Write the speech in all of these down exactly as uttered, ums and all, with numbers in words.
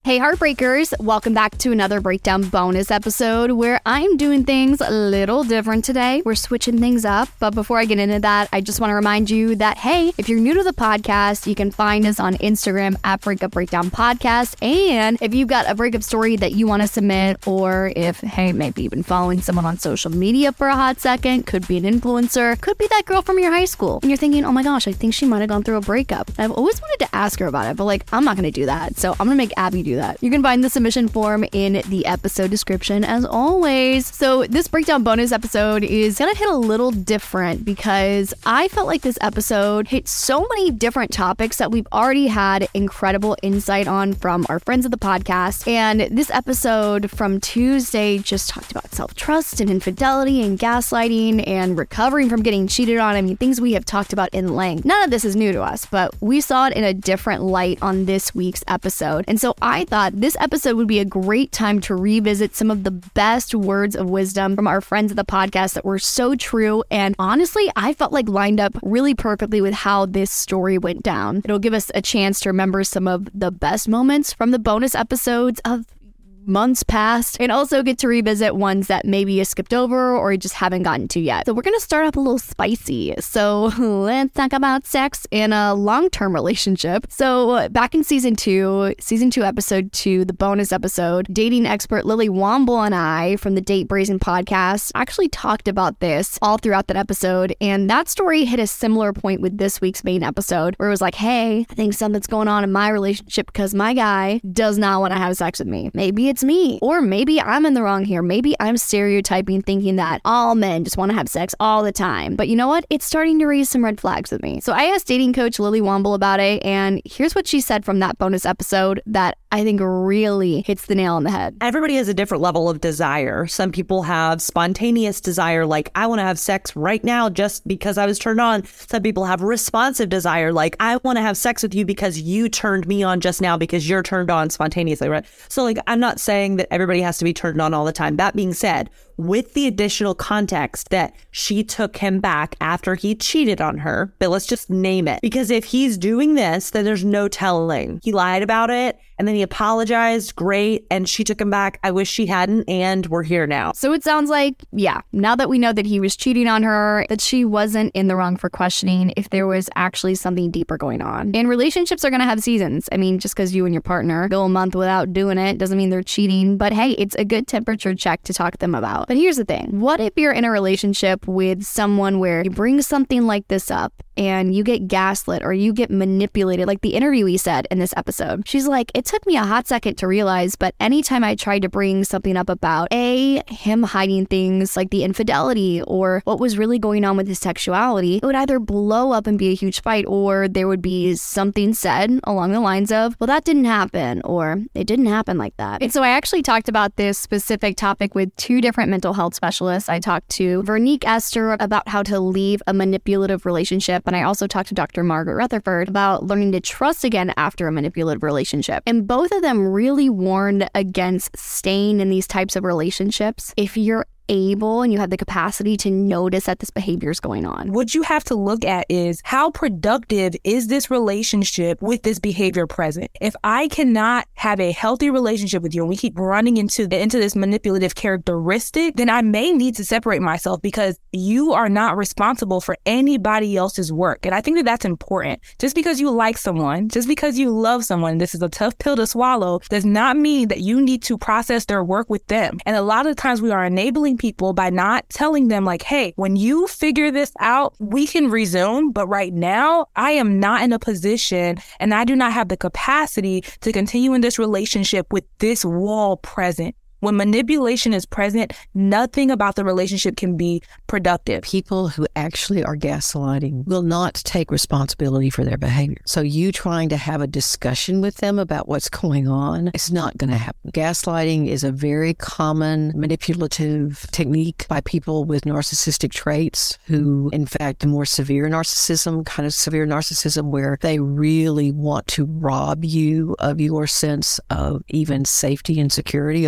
Hey Heartbreakers, welcome back to another Breakdown bonus episode where I'm doing things a little different today. We're switching things up, but before I get into that, I just want to remind you that, hey, if you're new to the podcast, you can find us on Instagram at Breakup Breakdown Podcast, and if you've got a breakup story that you want to submit, or if, hey, maybe you've been following someone on social media for a hot second, could be an influencer, could be that girl from your high school, and you're thinking, oh my gosh, I think she might have gone through a breakup. I've always wanted to ask her about it, but like, I'm not going to do that, so I'm going to make Abby do that. You can find the submission form in the episode description as always. So this breakdown bonus episode is gonna hit a little different because I felt like this episode hit so many different topics that we've already had incredible insight on from our friends of the podcast. And this episode from Tuesday just talked about self-trust and infidelity and gaslighting and recovering from getting cheated on. I mean, things we have talked about in length. None of this is new to us, but we saw it in a different light on this week's episode. And so I thought this episode would be a great time to revisit some of the best words of wisdom from our friends at the podcast that were so true. And honestly, I felt like lined up really perfectly with how this story went down. It'll give us a chance to remember some of the best moments from the bonus episodes of months past, and also get to revisit ones that maybe you skipped over or you just haven't gotten to yet. So we're going to start off a little spicy. So let's talk about sex in a long-term relationship. So back in season two, season two, episode two, the bonus episode, dating expert Lily Womble and I from the Date Brazen podcast actually talked about this all throughout that episode. And that story hit a similar point with this week's main episode where it was like, hey, I think something's going on in my relationship because my guy does not want to have sex with me. Maybe it's me. Or maybe I'm in the wrong here. Maybe I'm stereotyping, thinking that all men just want to have sex all the time. But you know what? It's starting to raise some red flags with me. So I asked dating coach Lily Womble about it, and here's what she said from that bonus episode that I think really hits the nail on the head. Everybody has a different level of desire. Some people have spontaneous desire, like I want to have sex right now just because I was turned on. Some people have responsive desire, like I want to have sex with you because you turned me on just now because you're turned on spontaneously, right? So like, I'm not saying that everybody has to be turned on all the time. That being said, with the additional context that she took him back after he cheated on her, but let's just name it. Because if he's doing this, then there's no telling. He lied about it and then he apologized. Great. And she took him back. I wish she hadn't. And we're here now. So it sounds like, yeah, now that we know that he was cheating on her, that she wasn't in the wrong for questioning if there was actually something deeper going on. And relationships are going to have seasons. I mean, just because you and your partner go a month without doing it doesn't mean they're cheating. But hey, it's a good temperature check to talk to them about. But here's the thing. What if you're in a relationship with someone where you bring something like this up and you get gaslit or you get manipulated, like the interviewee said in this episode? She's like, it took me a hot second to realize, but anytime I tried to bring something up about A, him hiding things like the infidelity or what was really going on with his sexuality, it would either blow up and be a huge fight, or there would be something said along the lines of, well, that didn't happen, or it didn't happen like that. And so I actually talked about this specific topic with two different mental health specialists. I talked to Veronique Esther about how to leave a manipulative relationship, and I also talked to Doctor Margaret Rutherford about learning to trust again after a manipulative relationship. And both of them really warned against staying in these types of relationships if you're able and you have the capacity to notice that this behavior is going on. What you have to look at is how productive is this relationship with this behavior present? If I cannot have a healthy relationship with you and we keep running into into this manipulative characteristic, then I may need to separate myself because you are not responsible for anybody else's work. And I think that that's important. Just because you like someone, just because you love someone, this is a tough pill to swallow, does not mean that you need to process their work with them. And a lot of times we are enabling people by not telling them like, hey, when you figure this out, we can resume. But right now, I am not in a position and I do not have the capacity to continue in this relationship with this wall present. When manipulation is present, nothing about the relationship can be productive. People who actually are gaslighting will not take responsibility for their behavior. So you trying to have a discussion with them about what's going on, it's not going to happen. Gaslighting is a very common manipulative technique by people with narcissistic traits who, in fact, the more severe narcissism, kind of severe narcissism where they really want to rob you of your sense of even safety and security about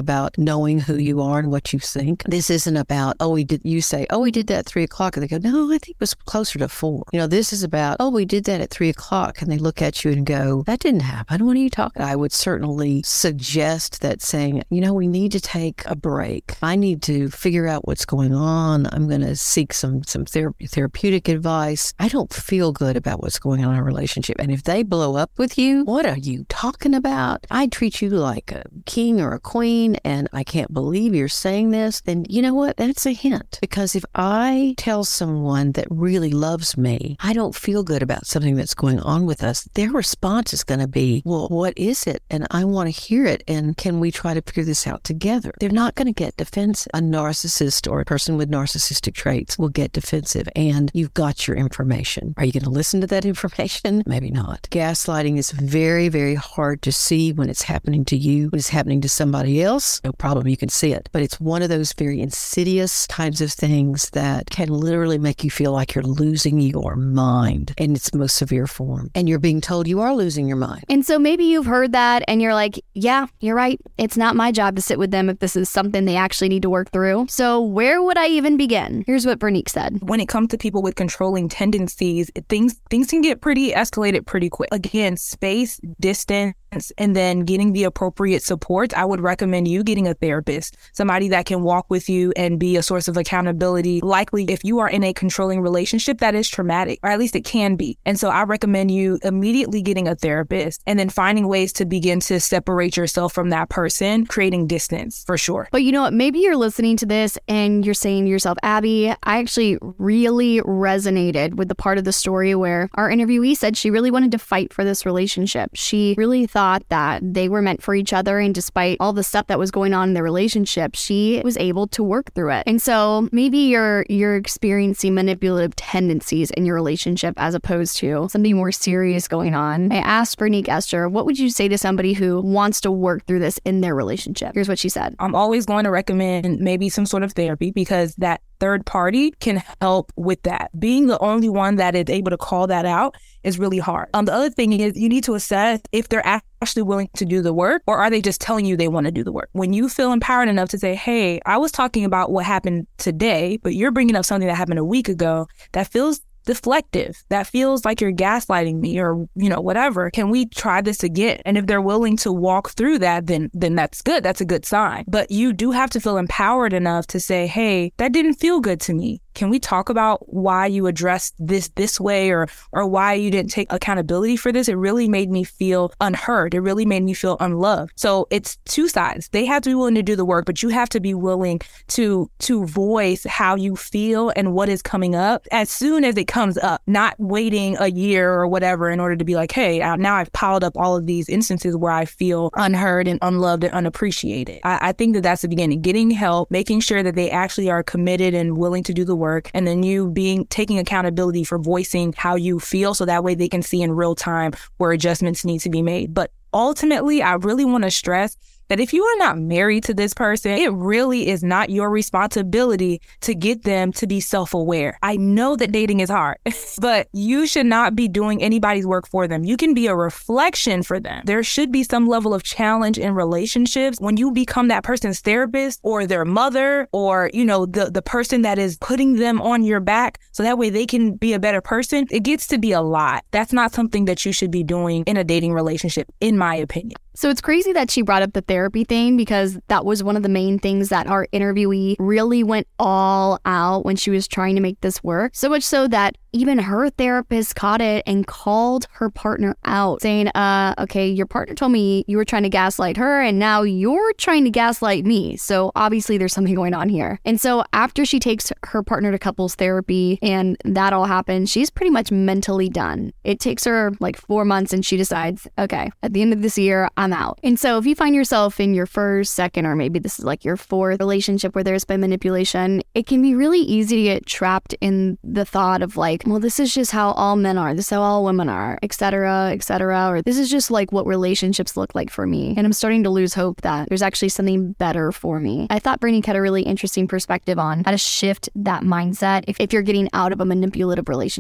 knowing who you are and what you think. This isn't about, oh, we did, you say, oh, we did that at three o'clock. And they go, no, I think it was closer to four. You know, this is about, oh, we did that at three o'clock. And they look at you and go, that didn't happen. What are you talking about? I would certainly suggest that saying, you know, we need to take a break. I need to figure out what's going on. I'm going to seek some, some ther- therapeutic advice. I don't feel good about what's going on in our relationship. And if they blow up with you, what are you talking about? I treat you like a king or a queen, and I can't believe you're saying this. Then you know what? That's a hint. Because if I tell someone that really loves me, I don't feel good about something that's going on with us, their response is going to be, well, what is it? And I want to hear it. And can we try to figure this out together? They're not going to get defensive. A narcissist or a person with narcissistic traits will get defensive, and you've got your information. Are you going to listen to that information? Maybe not. Gaslighting is very, very hard to see when it's happening to you. When it's happening to somebody else, no problem, you can see it. But it's one of those very insidious kinds of things that can literally make you feel like you're losing your mind in its most severe form. And you're being told you are losing your mind. And so maybe you've heard that and you're like, yeah, you're right. It's not my job to sit with them if this is something they actually need to work through. So where would I even begin? Here's what Veronique said. When it comes to people with controlling tendencies, things things can get pretty escalated pretty quick. Again, space, distance, and then getting the appropriate support. I would recommend you getting a therapist, somebody that can walk with you and be a source of accountability. Likely, if you are in a controlling relationship, that is traumatic, or at least it can be. And so I recommend you immediately getting a therapist and then finding ways to begin to separate yourself from that person, creating distance for sure. But you know what? Maybe you're listening to this and you're saying to yourself, Abby, I actually really resonated with the part of the story where our interviewee said she really wanted to fight for this relationship. She really thought that they were meant for each other, and despite all the stuff that was going on in their relationship, she was able to work through it. And so maybe you're you're experiencing manipulative tendencies in your relationship as opposed to something more serious going on. I asked Veronique Esther, what would you say to somebody who wants to work through this in their relationship? Here's what she said. I'm always going to recommend maybe some sort of therapy, because that third party can help with that. Being the only one that is able to call that out is really hard. Um, the other thing is you need to assess if they're actually willing to do the work, or are they just telling you they want to do the work? When you feel empowered enough to say, hey, I was talking about what happened today, but you're bringing up something that happened a week ago, that feels deflective. That feels like you're gaslighting me, or, you know, whatever. Can we try this again? And if they're willing to walk through that, then then that's good. That's a good sign. But you do have to feel empowered enough to say, hey, that didn't feel good to me. Can we talk about why you addressed this this way, or or why you didn't take accountability for this? It really made me feel unheard. It really made me feel unloved. So it's two sides. They have to be willing to do the work, but you have to be willing to to voice how you feel and what is coming up as soon as it comes up, not waiting a year or whatever in order to be like, hey, now I've piled up all of these instances where I feel unheard and unloved and unappreciated. I, I think that that's the beginning. Getting help, making sure that they actually are committed and willing to do the work. Work, and then you being taking accountability for voicing how you feel, so that way they can see in real time where adjustments need to be made. But ultimately, I really want to stress that if you are not married to this person, it really is not your responsibility to get them to be self-aware. I know that dating is hard, but you should not be doing anybody's work for them. You can be a reflection for them. There should be some level of challenge in relationships when you become that person's therapist or their mother, or, you know, the, the person that is putting them on your back so that way they can be a better person. It gets to be a lot. That's not something that you should be doing in a dating relationship, in my opinion. So it's crazy that she brought up the therapy thing, because that was one of the main things that our interviewee really went all out when she was trying to make this work. So much so that even her therapist caught it and called her partner out, saying, uh, okay, your partner told me you were trying to gaslight her, and now you're trying to gaslight me. So obviously there's something going on here. And so after she takes her partner to couples therapy and that all happens, she's pretty much mentally done. It takes her like four months and she decides, okay, at the end of this year, I'm out. And so if you find yourself in your first, second, or maybe this is like your fourth relationship where there's been manipulation, it can be really easy to get trapped in the thought of like, well, this is just how all men are, this is how all women are, et cetera, et cetera, or this is just like what relationships look like for me. And I'm starting to lose hope that there's actually something better for me. I thought Veronique had a really interesting perspective on how to shift that mindset if, if you're getting out of a manipulative relationship.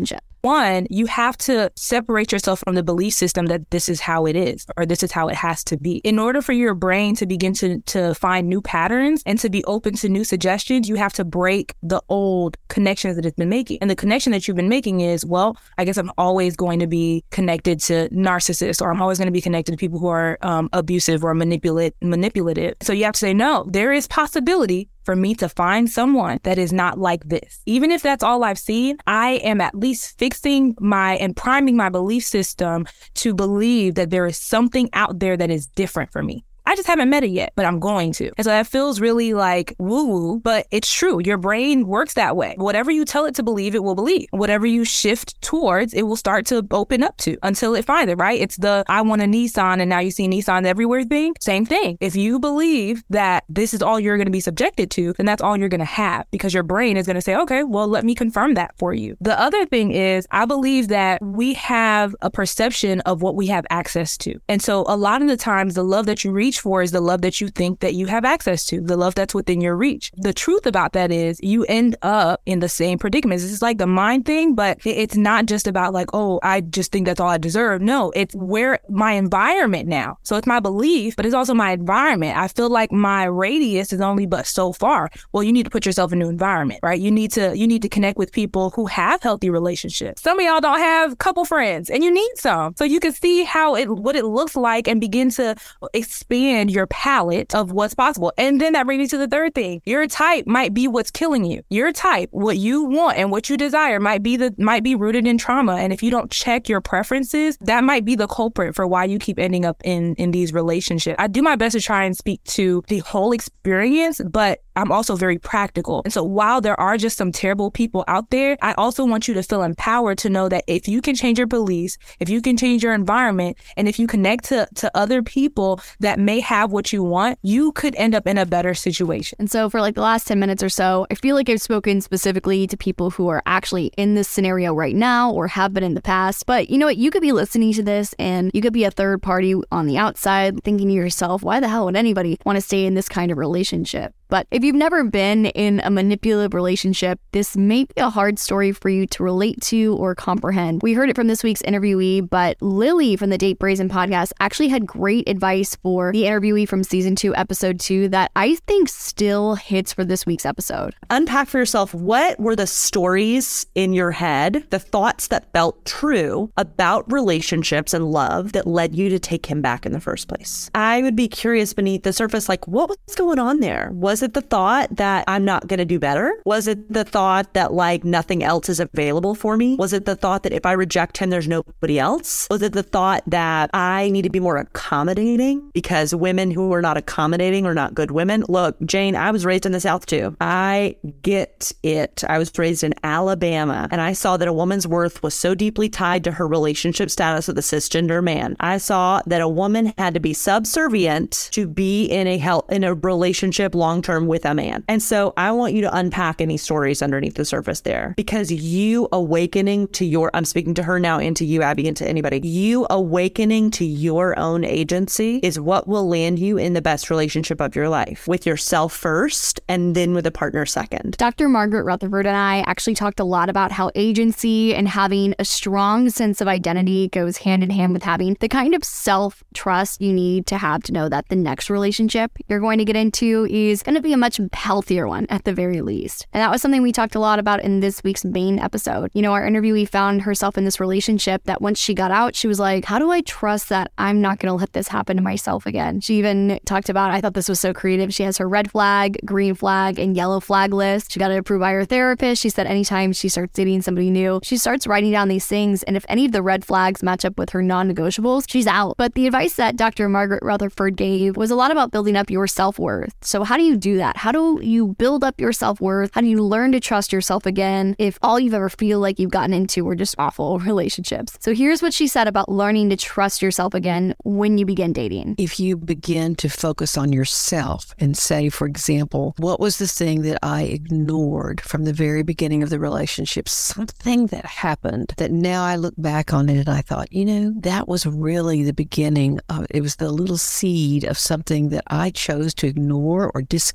One, you have to separate yourself from the belief system that this is how it is, or this is how it has to be. In order for your brain to begin to, to find new patterns and to be open to new suggestions, you have to break the old connections that it's been making. And the connection that you've been making is, well, I guess I'm always going to be connected to narcissists, or I'm always going to be connected to people who are um, abusive or manipulate, manipulative. So you have to say, no, there is possibility for me to find someone that is not like this. Even if that's all I've seen, I am at least fixing my and priming my belief system to believe that there is something out there that is different for me. I just haven't met it yet, but I'm going to. And so that feels really like woo-woo, but it's true. Your brain works that way. Whatever you tell it to believe, it will believe. Whatever you shift towards, it will start to open up to until it finds it, right? It's the, I want a Nissan and now you see Nissan everywhere thing. Same thing. If you believe that this is all you're going to be subjected to, then that's all you're going to have, because your brain is going to say, okay, well, let me confirm that for you. The other thing is, I believe that we have a perception of what we have access to. And so a lot of the times, the love that you reach for is the love that you think that you have access to, the love that's within your reach. The truth about that is you end up in the same predicaments. It's like the mind thing, but it's not just about like, oh, I just think that's all I deserve. No, it's where my environment now. So it's my belief, but it's also my environment. I feel like my radius is only but so far. Well, you need to put yourself in a new environment, right? You need to, you need to connect with people who have healthy relationships. Some of y'all don't have couple friends and you need some. So you can see how it, what it looks like and begin to expand your palette of what's possible. And then that brings me to the third thing. Your type might be what's killing you. Your type, what you want and what you desire might be the might be rooted in trauma. And if you don't check your preferences, that might be the culprit for why you keep ending up in, in these relationships. I do my best to try and speak to the whole experience, but I'm also very practical. And so while there are just some terrible people out there, I also want you to feel empowered to know that if you can change your beliefs, if you can change your environment, and if you connect to, to other people that may have what you want, you could end up in a better situation. And so for like the last ten minutes or so, I feel like I've spoken specifically to people who are actually in this scenario right now or have been in the past. But you know what? You could be listening to this and you could be a third party on the outside thinking to yourself, why the hell would anybody want to stay in this kind of relationship? But if you've never been in a manipulative relationship, this may be a hard story for you to relate to or comprehend. We heard it from this week's interviewee, but Lily from the Date Brazen podcast actually had great advice for the interviewee from season two, episode two, that I think still hits for this week's episode. Unpack for yourself, what were the stories in your head, the thoughts that felt true about relationships and love that led you to take him back in the first place? I would be curious beneath the surface, like, what was going on there? Was it the thought that I'm not going to do better? Was it the thought that like nothing else is available for me? Was it the thought that if I reject him, there's nobody else? Was it the thought that I need to be more accommodating because women who are not accommodating are not good women? Look, Jane, I was raised in the South too. I get it. I was raised in Alabama and I saw that a woman's worth was so deeply tied to her relationship status with a cisgender man. I saw that a woman had to be subservient to be in a health, in a relationship long term with a man. And so I want you to unpack any stories underneath the surface there, because you awakening to your, I'm speaking to her now and to you, Abby, and to anybody, you awakening to your own agency is what will land you in the best relationship of your life, with yourself first and then with a partner second. Doctor Margaret Rutherford and I actually talked a lot about how agency and having a strong sense of identity goes hand in hand with having the kind of self-trust you need to have to know that the next relationship you're going to get into is going to be a much healthier one at the very least. And that was something we talked a lot about in this week's main episode. You know, our interviewee found herself in this relationship that once she got out, she was like, how do I trust that I'm not going to let this happen to myself again? She even talked about, I thought this was so creative, she has her red flag, green flag, and yellow flag list. She got it approved by her therapist. She said anytime she starts dating somebody new, she starts writing down these things, and if any of the red flags match up with her non-negotiables, she's out. But the advice that Doctor Margaret Rutherford gave was a lot about building up your self-worth. So how do you do that? How do you build up your self-worth? How do you learn to trust yourself again if all you've ever feel like you've gotten into were just awful relationships? So here's what she said about learning to trust yourself again when you begin dating. If you begin to focus on yourself and say, for example, what was the thing that I ignored from the very beginning of the relationship? Something that happened that now I look back on it and I thought, you know, that was really the beginning of, it was the little seed of something that I chose to ignore or discount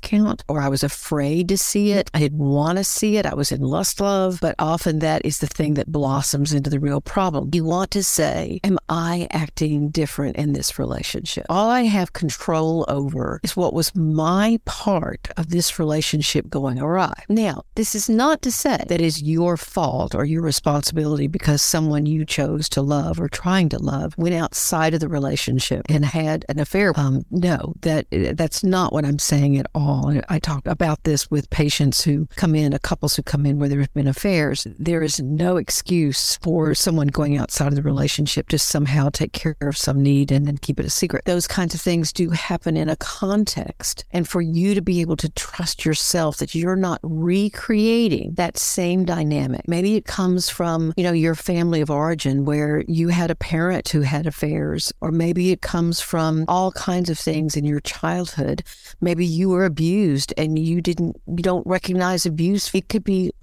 discount, or I was afraid to see it. I didn't want to see it. I was in lust love, but often that is the thing that blossoms into the real problem. You want to say, am I acting different in this relationship? All I have control over is what was my part of this relationship going awry. Now, this is not to say that is your fault or your responsibility because someone you chose to love or trying to love went outside of the relationship and had an affair. Um, no, that that's not what I'm saying at all. I talk about this with patients who come in, a couples who come in where there have been affairs. There is no excuse for someone going outside of the relationship to somehow take care of some need and then keep it a secret. Those kinds of things do happen in a context. And for you to be able to trust yourself that you're not recreating that same dynamic. Maybe it comes from, you know, your family of origin where you had a parent who had affairs, or maybe it comes from all kinds of things in your childhood. Maybe you were abused and you didn't, you don't recognize abuse. It could be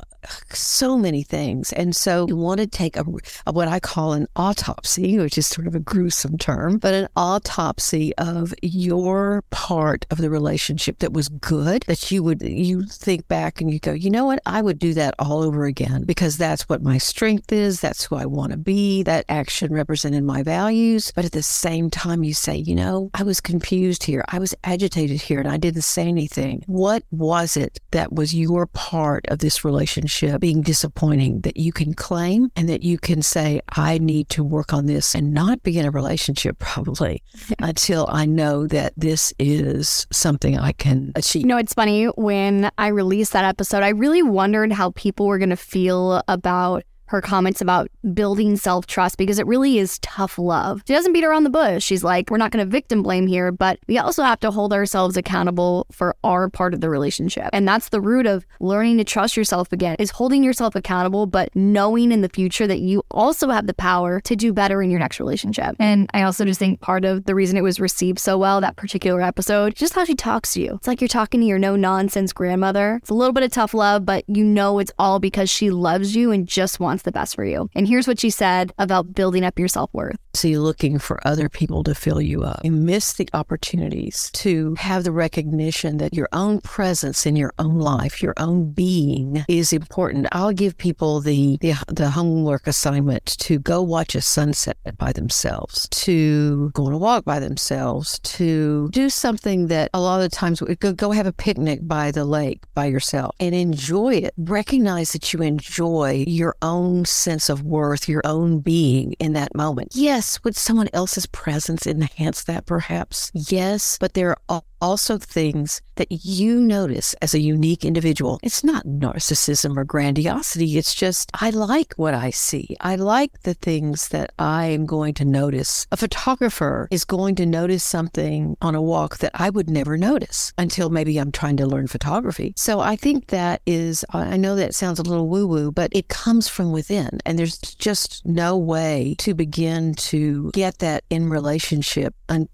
so many things. And so you want to take a, a what I call an autopsy, which is sort of a gruesome term, but an autopsy of your part of the relationship that was good, that you would, you think back and you go, you know what, I would do that all over again because that's what my strength is. That's who I want to be. That action represented my values. But at the same time, you say, you know, I was confused here. I was agitated here and I didn't say anything. What was it that was your part of this relationship being disappointing that you can claim and that you can say, I need to work on this and not be in a relationship probably until I know that this is something I can achieve. You know, it's funny, when I released that episode, I really wondered how people were going to feel about her comments about building self-trust, because it really is tough love. She doesn't beat around the bush. She's like, we're not going to victim blame here, but we also have to hold ourselves accountable for our part of the relationship. And that's the root of learning to trust yourself again, is holding yourself accountable, but knowing in the future that you also have the power to do better in your next relationship. And I also just think part of the reason it was received so well, that particular episode, just how she talks to you. It's like you're talking to your no-nonsense grandmother. It's a little bit of tough love, but you know it's all because she loves you and just wants the best for you. And here's what she said about building up your self-worth. So you're looking for other people to fill you up. You miss the opportunities to have the recognition that your own presence in your own life, your own being is important. I'll give people the, the, the homework assignment to go watch a sunset by themselves, to go on a walk by themselves, to do something that a lot of the times, go, go have a picnic by the lake by yourself and enjoy it. Recognize that you enjoy your own sense of worth, your own being in that moment. Yes, would someone else's presence enhance that perhaps? Yes, but there are also things that you notice as a unique individual. It's not narcissism or grandiosity. It's just, I like what I see. I like the things that I am going to notice. A photographer is going to notice something on a walk that I would never notice until maybe I'm trying to learn photography. So I think that is, I know that sounds a little woo-woo, but it comes from within. And there's just no way to begin to get that in relationship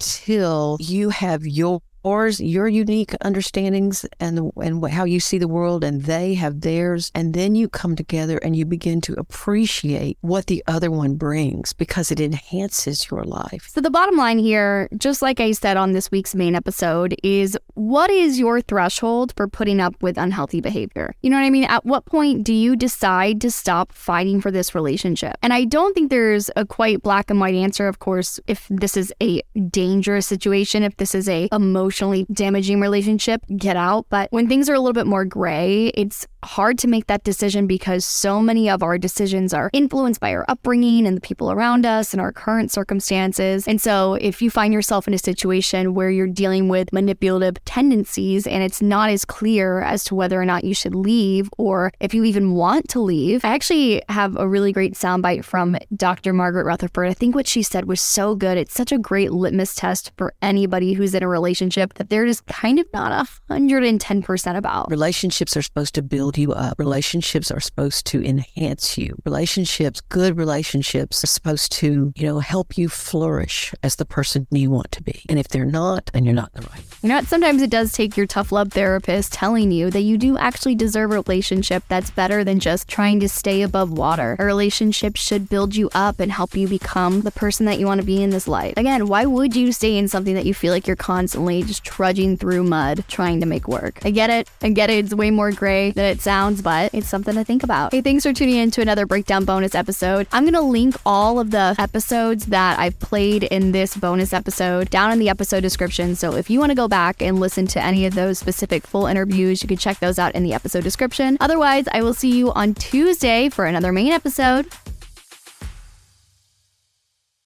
until you have your or your unique understandings and and how you see the world, and they have theirs, and then you come together and you begin to appreciate what the other one brings because it enhances your life. So the bottom line here, just like I said on this week's main episode, is what is your threshold for putting up with unhealthy behavior? You know what I mean? At what point do you decide to stop fighting for this relationship? And I don't think there's a quite black and white answer, of course, if this is a dangerous situation, if this is a emotional emotionally damaging relationship, get out. But when things are a little bit more gray, it's hard to make that decision because so many of our decisions are influenced by our upbringing and the people around us and our current circumstances. And so if you find yourself in a situation where you're dealing with manipulative tendencies and it's not as clear as to whether or not you should leave or if you even want to leave, I actually have a really great soundbite from Doctor Margaret Rutherford. I think what she said was so good. It's such a great litmus test for anybody who's in a relationship that they're just kind of not one hundred ten percent about. Relationships are supposed to build build you up. Relationships are supposed to enhance you. Relationships, good relationships, are supposed to, you know, help you flourish as the person you want to be. And if they're not, then you're not the right. You know what? Sometimes it does take your tough love therapist telling you that you do actually deserve a relationship that's better than just trying to stay above water. A relationship should build you up and help you become the person that you want to be in this life. Again, why would you stay in something that you feel like you're constantly just trudging through mud trying to make work? I get it. I get it. It's way more gray than it sounds, but it's something to think about. Hey, thanks for tuning in to another Breakdown bonus episode. I'm going to link all of the episodes that I've played in this bonus episode down in the episode description. So if you want to go back and listen to any of those specific full interviews, you can check those out in the episode description. Otherwise, I will see you on Tuesday for another main episode.